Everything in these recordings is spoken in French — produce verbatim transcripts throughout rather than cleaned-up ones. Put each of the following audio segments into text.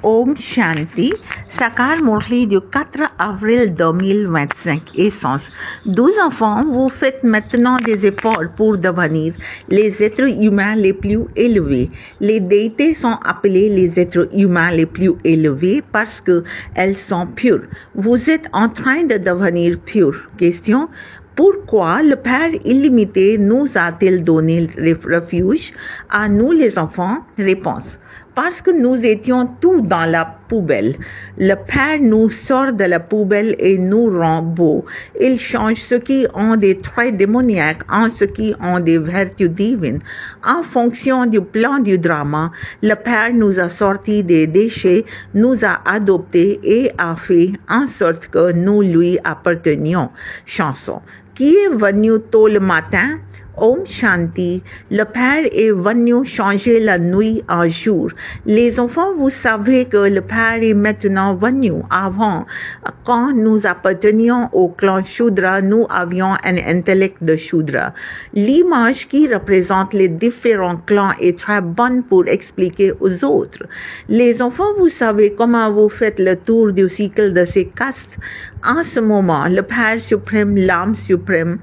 Om Shanti, Sakar Murli du quatre avril deux mille vingt-cinq, Essence. Douze enfants, vous faites maintenant des efforts pour devenir les êtres humains les plus élevés. Les déités sont appelées les êtres humains les plus élevés parce qu'elles sont pures. Vous êtes en train de devenir purs. Question: pourquoi le Père illimité nous a-t-il donné le refuge à nous les enfants? Réponse: parce que nous étions tous dans la poubelle. Le Père nous sort de la poubelle et nous rend beaux. Il change ceux qui ont des traits démoniaques en ceux qui ont des vertus divines. En fonction du plan du drama, le Père nous a sortis des déchets, nous a adoptés et a fait en sorte que nous lui appartenions. Chanson. Qui est venu tôt le matin? Om Shanti, le Père est venu changer la nuit en jour. Les enfants, vous savez que le Père est maintenant venu. Avant, quand nous appartenions au clan Shudra, nous avions un intellect de Shudra. L'image qui représente les différents clans est très bonne pour expliquer aux autres. Les enfants, vous savez comment vous faites le tour du cycle de ces castes. En ce moment, le Père suprême, l'âme suprême,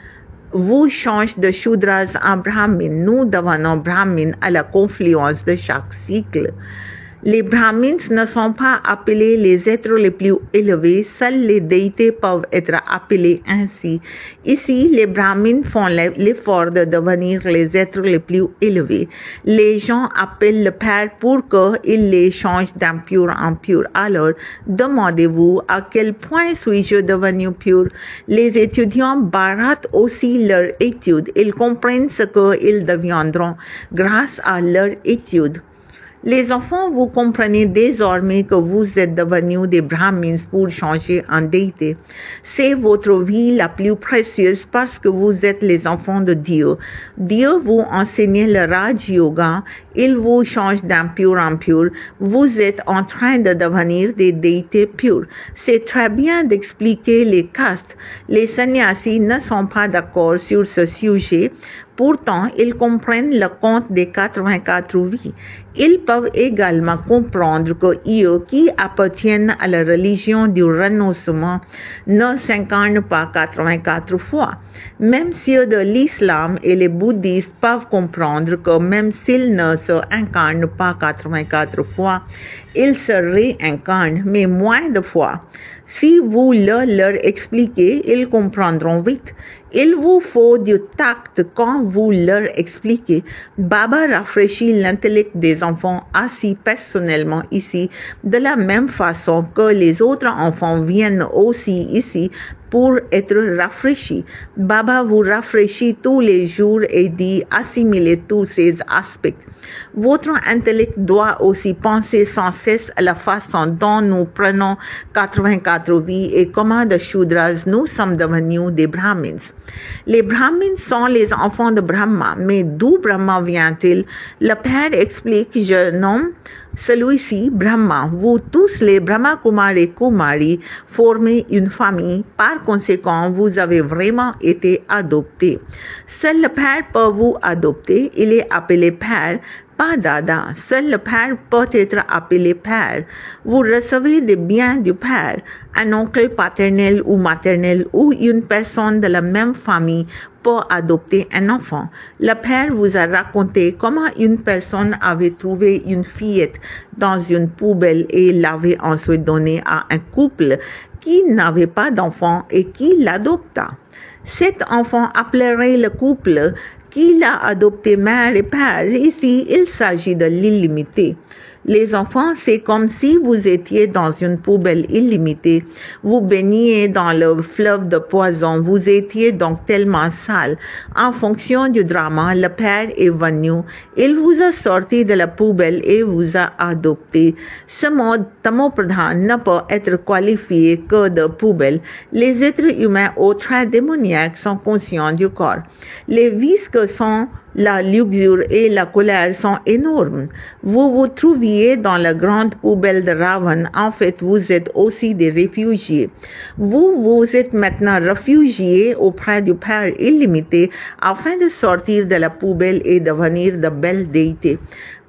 vous change de Shudras en Brahmin. Nous devenons Brahmin à la confluence de chaque cycle. Les Brahmins ne sont pas appelés les êtres les plus élevés, seuls les déités peuvent être appelés ainsi. Ici, les Brahmins font l'effort de devenir les êtres les plus élevés. Les gens appellent le Père pour qu'il les change d'impur en pur. Alors, demandez-vous à quel point suis-je devenu pur? Les étudiants baratent aussi leur étude. Ils comprennent ce qu'ils deviendront grâce à leur étude. Les enfants, vous comprenez désormais que vous êtes devenus des Brahmins pour changer en déité. C'est votre vie la plus précieuse parce que vous êtes les enfants de Dieu. Dieu vous enseigne le Raj Yoga. Il vous change d'impur en pur. Vous êtes en train de devenir des déités pures. C'est très bien d'expliquer les castes. Les sannyasis ne sont pas d'accord sur ce sujet. Pourtant, ils comprennent le conte des quatre-vingt-quatre vies. Ils peuvent également comprendre que eux qui appartiennent à la religion du renoncement ne s'incarnent pas quatre-vingt-quatre fois. Même ceux de l'islam et les bouddhistes peuvent comprendre que même s'ils ne se incarnent pas quatre-vingt-quatre fois, ils se réincarnent, mais moins de fois. Si vous le leur expliquez, ils comprendront vite. Il vous faut du tact quand vous leur expliquez. Baba rafraîchit l'intellect des enfants assis personnellement ici, de la même façon que les autres enfants viennent aussi ici pour être rafraîchis. Baba vous rafraîchit tous les jours et dit assimiler tous ces aspects. Votre intellect doit aussi penser sans cesse à la façon dont nous prenons quatre-vingt-quatre vies et comment de Shudras nous sommes devenus des Brahmins. Les Brahmins sont les enfants de Brahma, mais d'où Brahma vient-il? Le Père explique: je nomme celui-ci Brahma. Vous tous les Brahma Kumar et Kumari formez une famille. Par conséquent, vous avez vraiment été adoptés. Seul le Père peut vous adopter. Il est appelé Père, pas Dada. Seul le Père peut être appelé Père. Vous recevez des biens du Père. Un oncle paternel ou maternel ou une personne de la même famille peut adopter un enfant. Le Père vous a raconté comment une personne avait trouvé une fillette dans une poubelle et l'avait ensuite donnée à un couple qui n'avait pas d'enfant et qui l'adopta. Cet enfant appellerait le couple qui l'a adopté mère et père. Ici, il s'agit de l'illimité. Les enfants, c'est comme si vous étiez dans une poubelle illimitée. Vous baigniez dans le fleuve de poison. Vous étiez donc tellement sale. En fonction du drama, le Père est venu. Il vous a sorti de la poubelle et vous a adopté. Ce mode tamopradhan ne peut être qualifié que de poubelle. Les êtres humains aux traits démoniaques sont conscients du corps. Les vices que sont la luxure et la colère sont énormes. Vous vous trouviez dans la grande poubelle de Ravan. En fait, vous êtes aussi des réfugiés. Vous vous êtes maintenant réfugiés auprès du Père illimité afin de sortir de la poubelle et devenir de belles déités.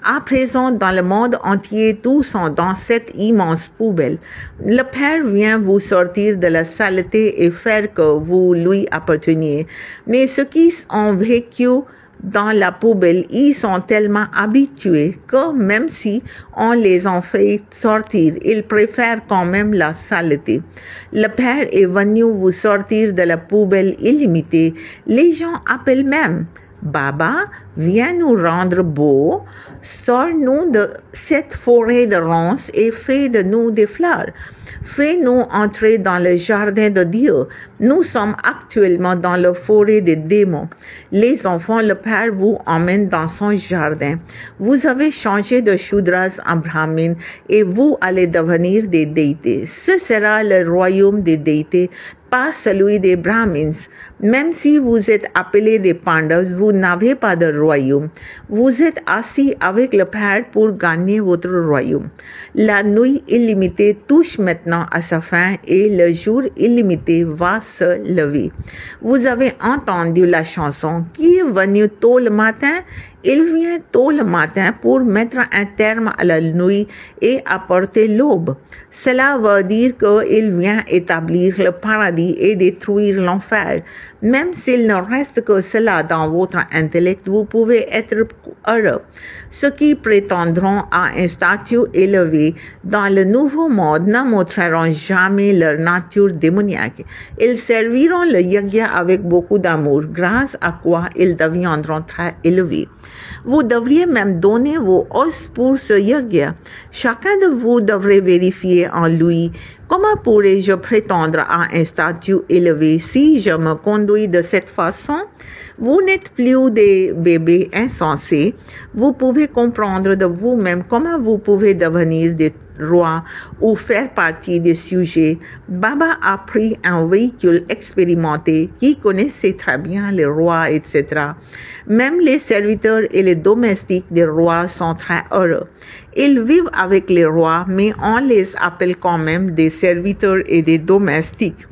À présent, dans le monde entier, tous sont dans cette immense poubelle. Le Père vient vous sortir de la saleté et faire que vous lui apparteniez. Mais ceux qui ont vécu dans la poubelle, ils sont tellement habitués que même si on les en fait sortir, ils préfèrent quand même la saleté. Le Père est venu vous sortir de la poubelle illimitée. Les gens appellent même Baba, viens nous rendre beaux, sors-nous de cette forêt de ronces et fais de nous des fleurs. Fais-nous entrer dans le jardin de Dieu. Nous sommes actuellement dans la forêt des démons. Les enfants, le Père vous emmène dans son jardin. Vous avez changé de Shudras en Brahmin et vous allez devenir des déités. Ce sera le royaume des déités, pas celui des Brahmins. Même si vous êtes appelés des Pandavas, vous n'avez pas de royaume. Vous êtes assis avec le Père pour gagner votre royaume. La nuit illimitée touche maintenant à sa fin et le jour illimité va se lever. Vous avez entendu la chanson qui est venue tôt le matin. Il vient tôt le matin pour mettre un terme à la nuit et apporter l'aube. Cela veut dire qu'il vient établir le paradis et détruire l'enfer. Même s'il ne reste que cela dans votre intellect, vous pouvez être heureux. Ceux qui prétendront à un statut élevé dans le nouveau monde ne montreront jamais leur nature démoniaque. Ils serviront le yagya avec beaucoup d'amour, grâce à quoi ils deviendront très élevés. Vous devriez même donner vos os pour ce yagya. Chacun de vous devrait vérifier en lui. Comment pourrais-je prétendre à un statut élevé si je me conduis de cette façon? Vous n'êtes plus des bébés insensés. Vous pouvez comprendre de vous-même comment vous pouvez devenir des rois ou faire partie des sujets. Baba a pris un véhicule expérimenté qui connaissait très bien les rois, et cetera. Même les serviteurs et les domestiques des rois sont très heureux. Ils vivent avec les rois, mais on les appelle quand même des serviteurs et des domestiques.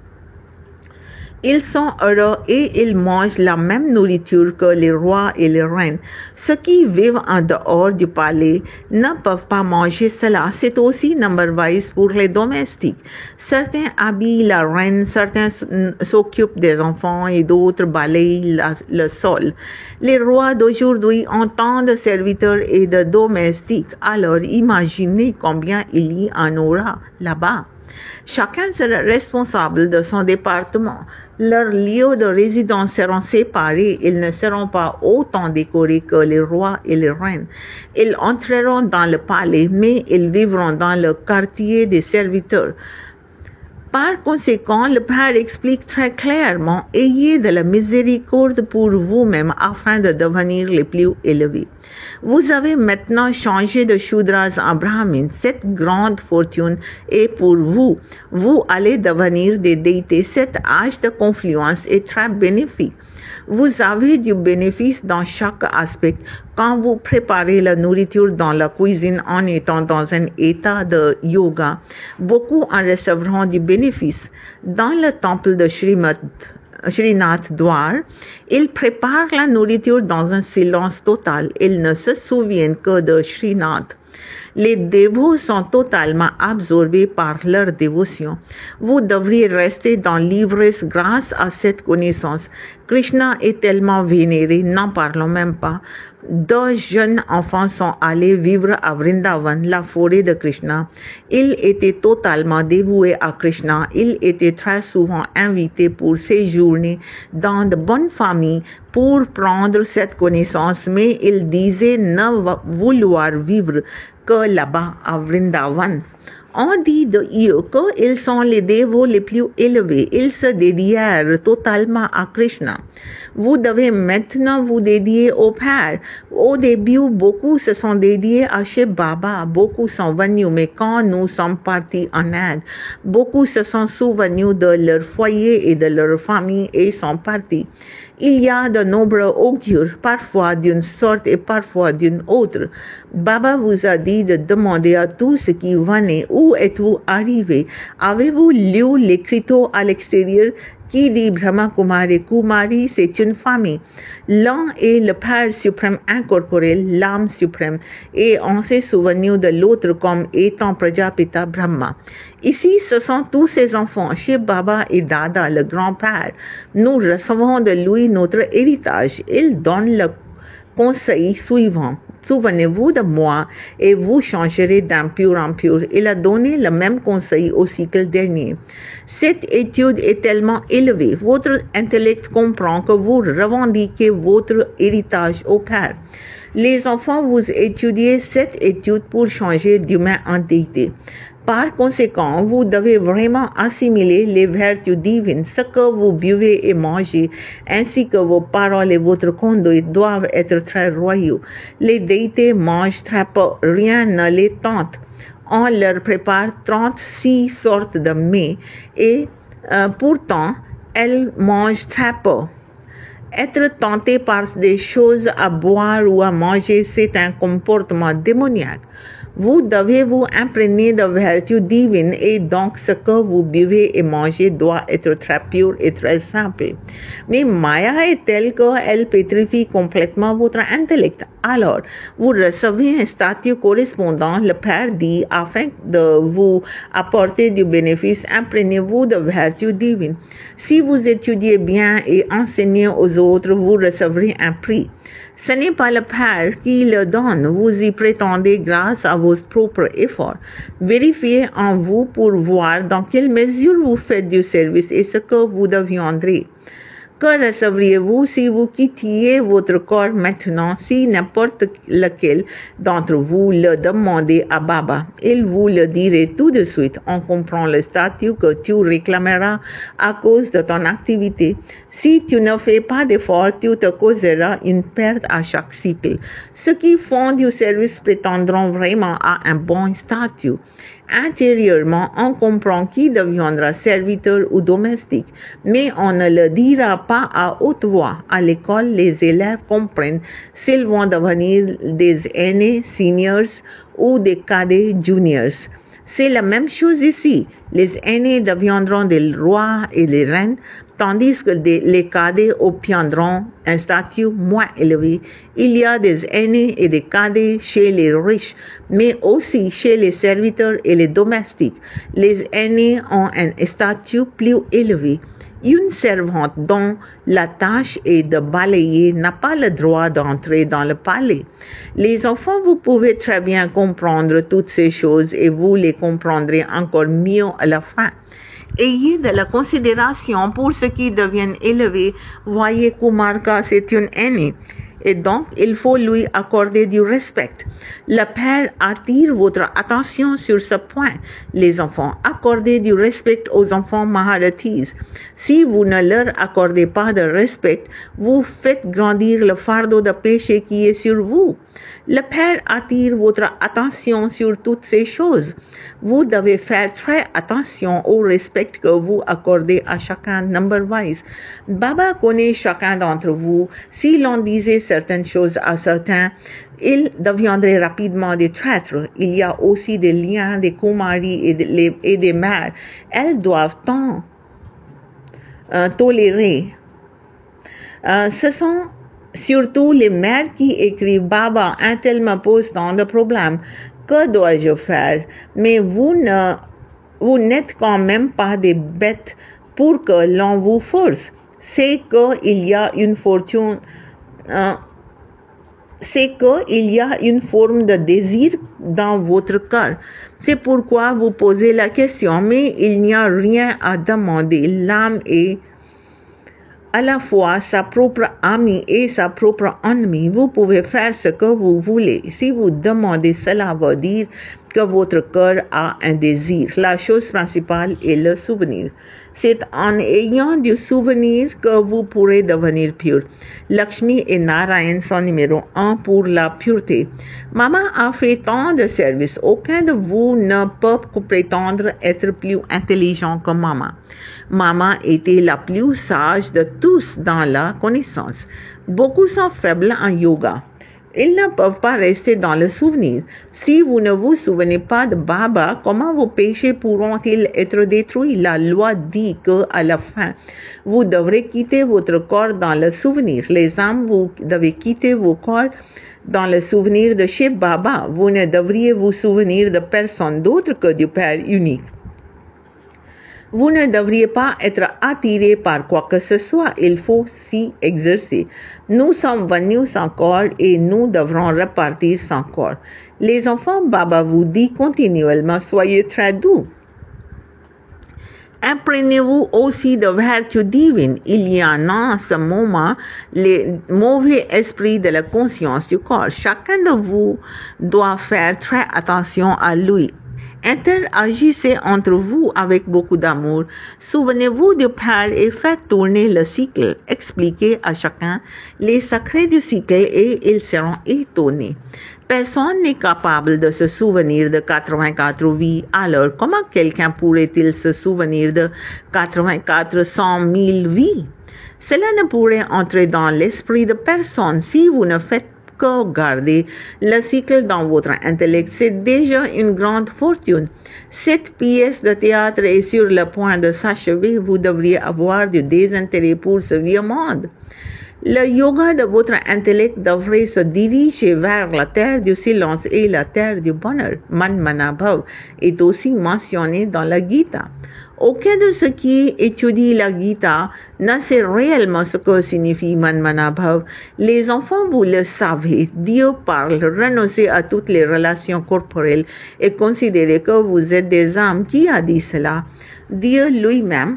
Ils sont heureux et ils mangent la même nourriture que les rois et les reines. Ceux qui vivent en dehors du palais ne peuvent pas manger cela. C'est aussi number-wise pour les domestiques. Certains habillent la reine, certains s'occupent des enfants et d'autres balayent la, le sol. Les rois d'aujourd'hui ont tant de serviteurs et de domestiques. Alors imaginez combien il y en aura là-bas. Chacun sera responsable de son département. Leurs lieux de résidence seront séparés. Ils ne seront pas autant décorés que les rois et les reines. Ils entreront dans le palais, mais ils vivront dans le quartier des serviteurs. Par conséquent, le Père explique très clairement, ayez de la miséricorde pour vous-même afin de devenir les plus élevés. Vous avez maintenant changé de Shudras en Brahmin. Cette grande fortune est pour vous. Vous allez devenir des déités. Cet âge de confluence est très bénéfique. Vous avez du bénéfice dans chaque aspect. Quand vous préparez la nourriture dans la cuisine en étant dans un état de yoga, beaucoup en recevront du bénéfice. Dans le temple de Srimad Srinath Dwar, ils préparent la nourriture dans un silence total. Ils ne se souviennent que de Srinath. Les dévots sont totalement absorbés par leur dévotion. Vous devriez rester dans l'ivresse grâce à cette connaissance. Krishna est tellement vénéré, n'en parlons même pas. Deux jeunes enfants sont allés vivre à Vrindavan, la forêt de Krishna. Ils étaient totalement dévoués à Krishna. Ils étaient très souvent invités pour séjourner dans de bonnes familles pour prendre cette connaissance, mais ils disaient ne vouloir vivre que là-bas à Vrindavan. On dit de eux qu'ils sont les dévots les plus élevés. Ils se dédièrent totalement à Krishna. Vous devez maintenant vous dédier au Père. Au début, beaucoup se sont dédiés à Shiv Baba. Beaucoup sont venus, mais quand nous sommes partis en Inde, beaucoup se sont souvenus de leur foyer et de leur famille et sont partis. Il y a de nombreux augures, parfois d'une sorte et parfois d'une autre. Baba vous a dit de demander à tous ceux qui venaient où êtes-vous arrivés? Avez-vous lu l'écriteau à l'extérieur qui dit Brahma Kumari Kumari, c'est une famille. L'un est le Père suprême incorporel, l'âme suprême, et on s'est souvenu de l'autre comme étant Prajapita Brahma. Ici, ce sont tous ces enfants, chez Baba et Dada, le grand-père. Nous recevons de lui notre héritage. Il donne le conseil suivant. Souvenez-vous de moi et vous changerez d'impur en pur. Il a donné le même conseil au cycle dernier. Cette étude est tellement élevée. Votre intellect comprend que vous revendiquez votre héritage au Père. Les enfants, vous étudiez cette étude pour changer d'humain en déité. Par conséquent, vous devez vraiment assimiler les vertus divines. Ce que vous buvez et mangez, ainsi que vos paroles et votre conduite doivent être très royaux. Les déités mangent très peu, rien ne les tente. On leur prépare trente-six sortes de mets et euh, pourtant, elles mangent très peu. Être tenté par des choses à boire ou à manger, c'est un comportement démoniaque. Vous devez vous imprégner de vertus divines et donc ce que vous buvez et mangez doit être très pur et très simple. Mais Maya est telle qu'elle pétrifie complètement votre intellect. Alors, vous recevez un statut correspondant, le Père dit, afin de vous apporter du bénéfice, imprégnez-vous de vertus divines. Si vous étudiez bien et enseignez aux autres, vous recevrez un prix. Ce n'est pas le Père qui le donne, vous y prétendez grâce à vos propres efforts. Vérifiez en vous pour voir dans quelle mesure vous faites du service et ce que vous deviendrez. Que recevriez-vous si vous quittiez votre corps maintenant, si n'importe lequel d'entre vous le demandait à Baba? Il vous le dirait tout de suite. On comprend le statut que tu réclameras à cause de ton activité. Si tu ne fais pas d'effort, tu te causeras une perte à chaque cycle. Ceux qui font du service prétendront vraiment à un bon statut. Intérieurement, on comprend qui deviendra serviteur ou domestique, mais on ne le dira pas à haute voix. À l'école, les élèves comprennent s'ils vont devenir des aînés, seniors ou des cadets, juniors. C'est la même chose ici. Les aînés deviendront des rois et des reines, tandis que les cadets obtiendront un statut moins élevé. Il y a des aînés et des cadets chez les riches, mais aussi chez les serviteurs et les domestiques. Les aînés ont un statut plus élevé. Une servante dont la tâche est de balayer n'a pas le droit d'entrer dans le palais. Les enfants, vous pouvez très bien comprendre toutes ces choses et vous les comprendrez encore mieux à la fin. Ayez de la considération pour ceux qui deviennent élevés. Voyez Kumarka, c'est une aînée. Et donc, il faut lui accorder du respect. Le Père attire votre attention sur ce point. Les enfants, accordez du respect aux enfants Maharathis. Si vous ne leur accordez pas de respect, vous faites grandir le fardeau de péché qui est sur vous. Le Père attire votre attention sur toutes ces choses. Vous devez faire très attention au respect que vous accordez à chacun number-wise. Baba connaît chacun d'entre vous. Si l'on disait certaines choses à certains, ils deviendraient rapidement des traîtres. Il y a aussi des liens des Kumari et des, et des mères. Elles doivent tant euh, tolérer. Euh, ce sont surtout les mères qui écrivent « Baba, un tel me pose tant de problèmes. Que dois-je faire ?» Mais vous ne, vous n'êtes quand même pas des bêtes pour que l'on vous force. C'est qu'il y a une fortune, euh, c'est qu'il y a une forme de désir dans votre cœur. C'est pourquoi vous posez la question, mais il n'y a rien à demander. L'âme est à la fois sa propre amie et sa propre ennemie. Vous pouvez faire ce que vous voulez. Si vous demandez, cela veut dire que votre cœur a un désir. La chose principale est le souvenir. C'est en ayant du souvenir que vous pourrez devenir pur. Lakshmi et Narayan sont numéro un pour la pureté. Maman a fait tant de services. Aucun de vous ne peut prétendre être plus intelligent que maman. Maman était la plus sage de tous dans la connaissance. Beaucoup sont faibles en yoga. Ils ne peuvent pas rester dans le souvenir. Si vous ne vous souvenez pas de Baba, comment vos péchés pourront-ils être détruits? La loi dit que, à la fin, vous devrez quitter votre corps dans le souvenir. Les âmes, vous devez quitter vos corps dans le souvenir de chez Baba. Vous ne devriez vous souvenir de personne d'autre que du Père unique. Vous ne devriez pas être attiré par quoi que ce soit. Il faut s'y exercer. Nous sommes venus sans corps et nous devrons repartir sans corps. Les enfants, Baba vous dit continuellement, soyez très doux. Imprégnez-vous aussi de vertus divines. Il y en a en ce moment les mauvais esprits de la conscience du corps. Chacun de vous doit faire très attention à lui. Interagissez entre vous avec beaucoup d'amour. Souvenez-vous du Père et faites tourner le cycle. Expliquez à chacun les secrets du cycle et ils seront étonnés. Personne n'est capable de se souvenir de quatre-vingt-quatre vies. Alors, comment quelqu'un pourrait-il se souvenir de quatre-vingt-quatre cent mille vies? Cela ne pourrait entrer dans l'esprit de personne si vous ne faites que garder le cycle dans votre intellect. C'est déjà une grande fortune. Cette pièce de théâtre est sur le point de s'achever. Vous devriez avoir du désintérêt pour ce vieux monde. Le yoga de votre intellect devrait se diriger vers la terre du silence et la terre du bonheur. Manmanabhav est aussi mentionné dans la Gita. Aucun de ceux qui étudient la Gita ne sait réellement ce que signifie Manmanabhav. Les enfants, vous le savez, Dieu parle, renoncez à toutes les relations corporelles et considérez que vous êtes des âmes. Qui a dit cela? Dieu lui-même.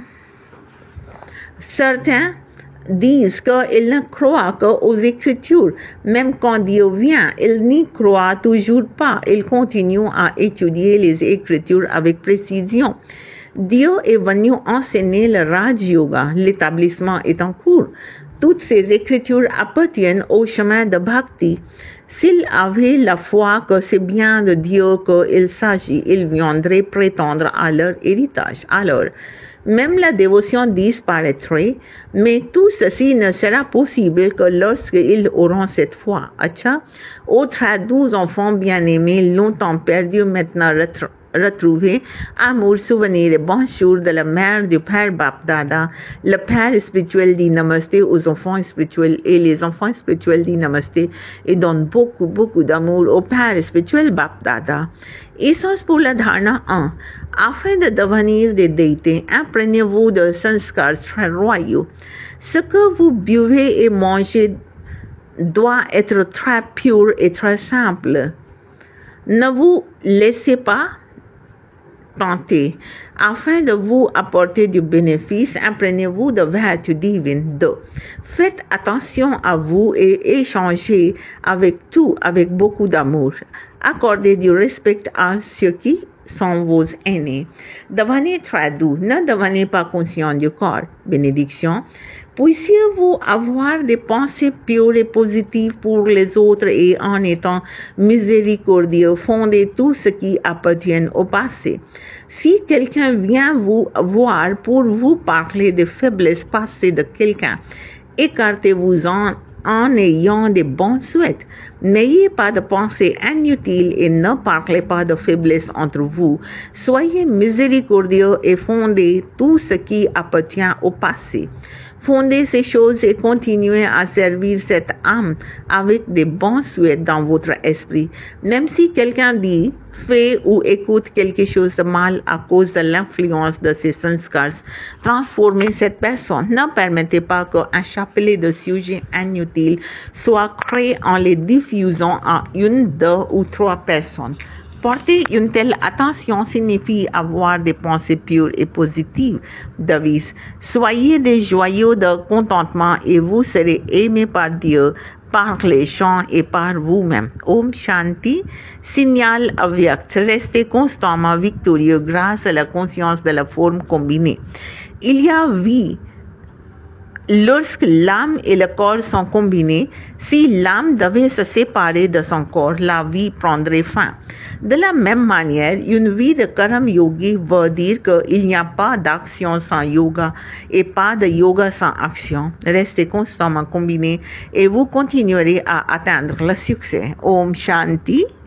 Certains disent qu'ils ne croient qu'aux Écritures. Même quand Dieu vient, ils n'y croient toujours pas. Ils continuent à étudier les Écritures avec précision. Dieu est venu enseigner le Raj Yoga. L'établissement est en cours. Toutes ces Écritures appartiennent au chemin de Bhakti. S'ils avaient la foi que c'est bien de Dieu qu'il s'agit, ils viendraient prétendre à leur héritage. Alors, même la dévotion disparaîtrait, mais tout ceci ne sera possible que lorsqu'ils auront cette foi. Acha, autres douze enfants bien-aimés, longtemps perdus, maintenant retrouvés, amour, souvenir et bon jour de la mère du Père Bapdada. Le Père spirituel dit Namasté aux enfants spirituels et les enfants spirituels dit Namasté et donnent beaucoup, beaucoup d'amour au Père spirituel Bapdada. Essence pour la dharana un. Afin de devenir des déités, imprégnez-vous de sanskars très royaux. Ce que vous buvez et mangez doit être très pur et très simple. Ne vous laissez pas tenter. Afin de vous apporter du bénéfice, imprégnez-vous de vertus divines. deux. Faites attention à vous et échangez avec tout avec beaucoup d'amour. Accordez du respect à ceux qui sont vos aînés. Devenez très doux. Ne devenez pas conscient du corps. Bénédiction. Puissiez-vous avoir des pensées pures et positives pour les autres et en étant miséricordieux, fondez tout ce qui appartient au passé. Si quelqu'un vient vous voir pour vous parler des faiblesses passées de quelqu'un, écartez-vous-en en ayant des bons souhaits. N'ayez pas de pensées inutiles et ne parlez pas de faiblesse entre vous. Soyez miséricordieux et fondez tout ce qui appartient au passé. Fondez ces choses et continuez à servir cette âme avec des bons souhaits dans votre esprit. Même si quelqu'un dit, fait ou écoute quelque chose de mal à cause de l'influence de ces sanskars, transformez cette personne. Ne permettez pas qu'un chapelet de sujets inutiles soit créé en les diffusant à une, deux ou trois personnes. Porter une telle attention signifie avoir des pensées pures et positives. Devise. Soyez des joyaux de contentement et vous serez aimés par Dieu, par les gens et par vous-même. Om Shanti. Signal avyakt. Restez constamment victorieux grâce à la conscience de la forme combinée. Il y a vie Lorsque l'âme et le corps sont combinés, si l'âme devait se séparer de son corps, la vie prendrait fin. De la même manière, une vie de Karam Yogi veut dire qu'il n'y a pas d'action sans yoga et pas de yoga sans action. Restez constamment combinés et vous continuerez à atteindre le succès. Om Shanti.